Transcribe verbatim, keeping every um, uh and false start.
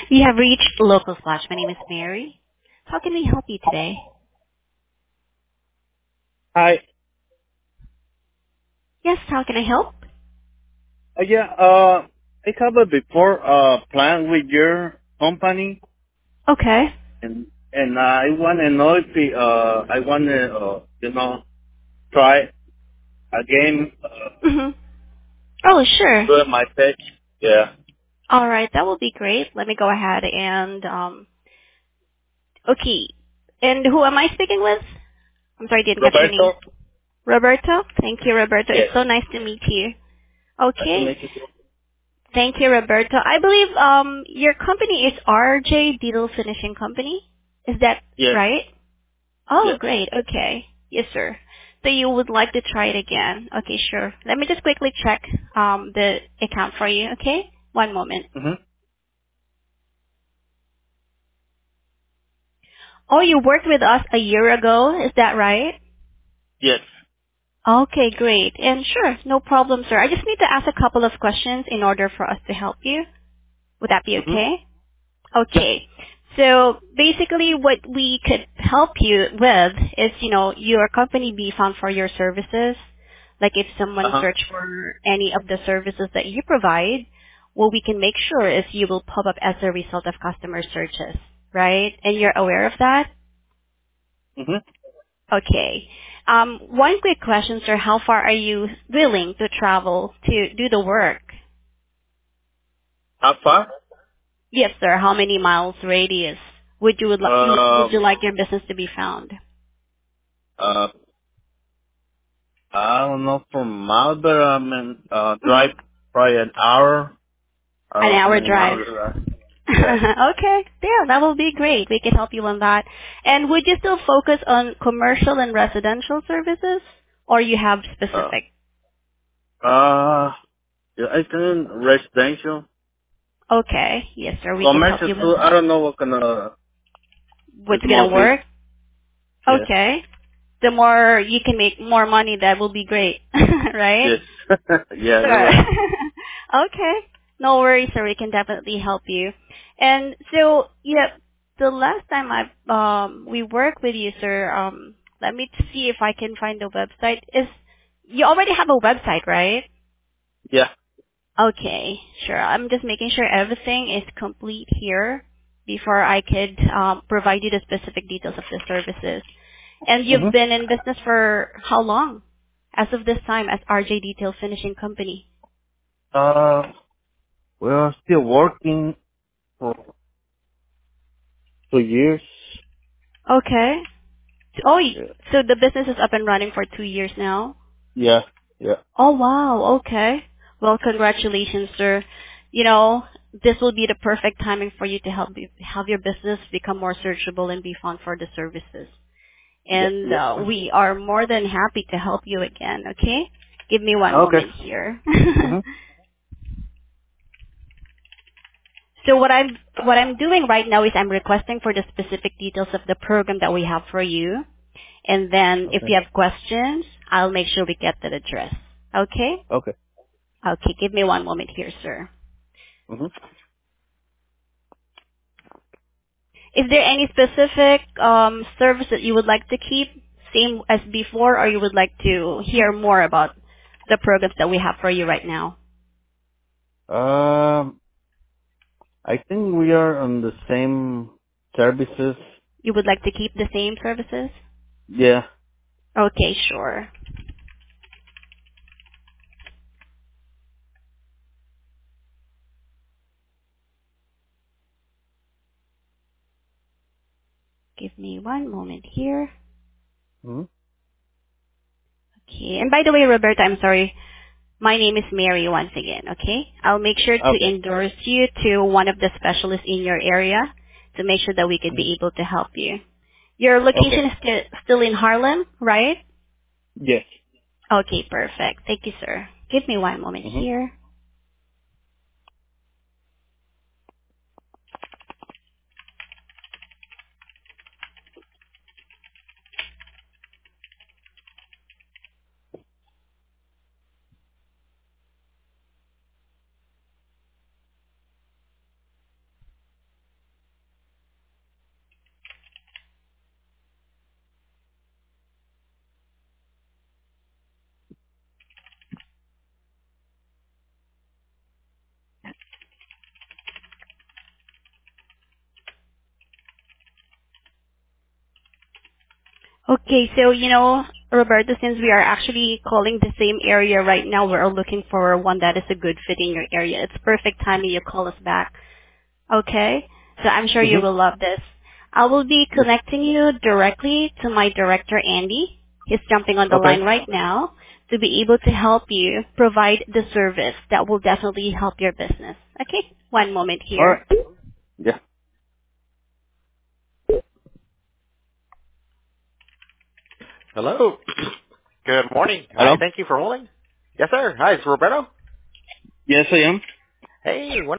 You have reached Local Splash. My name is Mary. How can we help you today? Hi. Yes, how can I help? Uh, yeah, uh, I have a before uh plan with your company, Okay. and and I want to know if the, uh I want to uh, you know try again uh, Mm-hmm. Oh, sure. do my pitch. Yeah. All right, that will be great. Let me go ahead and, um, okay. And who am I speaking with? I'm sorry, I didn't get your name. Roberto. Roberto? Thank you, Roberto. It's Yes. so nice to meet you. Nice to Okay. meet you too. Thank you, Roberto. I believe um your company is R J Diddle Finishing Company. Is that Yes. right? Oh, Yes. great. Okay. Yes, sir. So you would like to try it again. Okay, sure. Let me just quickly check um the account for you, okay? One moment. Mhm. Oh, you worked with us a year ago, is that right? Yes. Okay, great. And sure, no problem, sir. I just need to ask a couple of questions in order for us to help you. Would that be Mhm. okay? Yeah. Okay. So basically what we could help you with is, you know, your company be found for your services. Like if Uh someone huh. search for any of the services that you provide, what we can make sure is you will pop up as a result of customer searches, right? And you're aware of that? Mhm. Okay. Um, one quick question, sir. How far are you willing to travel to do the work? How far? Yes, sir. How many miles radius would you would, li- would Um. you like your business to be found? Uh. I don't know from miles, but I mean, uh, drive Mhm. probably an hour. I An don't know how hour many drive. miles is that. Yeah. Okay. Yeah, that will be great. We can help you on that. And would you still focus on commercial and residential services, or you have Uh. specific? Uh. Yeah, I think residential, Okay. Yes, sir. We can help commercial you with too. I that. don't know what kind of is What's more gonna big. work? Yeah. Okay. The more you can make more money, that will be great, right? Yes. yeah, you're Sure. right. Okay. No worries, sir. We can definitely help you. And so, yeah, the last time I um we worked with you, sir, um, let me see if I can find the website. Is you already have a website, right? Yeah. Okay, sure. I'm just making sure everything is complete here before I could um, provide you the specific details of the services. And you've Mhm. been in business for how long? As of this time, as R J Detail Finishing Company. Uh, we're still working for two years. Okay. Oh, y- Yeah. so the business is up and running for two years now? Yeah. Yeah. Oh, wow. Okay. Well, congratulations, sir. You know, this will be the perfect timing for you to help you, have your business become more searchable and be found for the services. Yeah. And Yeah. uh, we are more than happy to help you again, okay? Give me one Okay. moment here. Mhm. So what I'm what I'm doing right now is I'm requesting for the specific details of the program that we have for you. And then if Okay. you have questions, I'll make sure we get that address. Okay? Okay. Okay, give me one moment here, sir. Mhm. Is there any specific um, service that you would like to keep same as before, or you would like to hear more about the programs that we have for you right now? Um, I think we are on the same services. You would like to keep the same services? Yeah. Okay, sure. Give me one moment here. Mhm. Okay. And by the way, Roberta, I'm sorry. My name is Mary once again, okay? I'll make sure to Okay. endorse you to one of the specialists in your area to make sure that we could Mhm. be able to help you. Your Okay. location is sti- still in Harlem, right? Yes. Okay, perfect. Thank you, sir. Give me one moment Mhm. here. Okay, so you know, Roberto, since we are actually calling the same area right now, we're looking for one that is a good fit in your area. It's perfect timing you call us back. Okay? So I'm sure you Mm-hmm. will love this. I will be Yes. connecting you directly to my director, Andy. He's jumping on the Okay. line right now to be able to help you provide the service that will definitely help your business. Okay? One moment All here. right. Yeah. Hello. Good morning. Hello? Hi, thank you for holding. Yes, sir. Hi, it's Roberto. Yes, I am. Hey,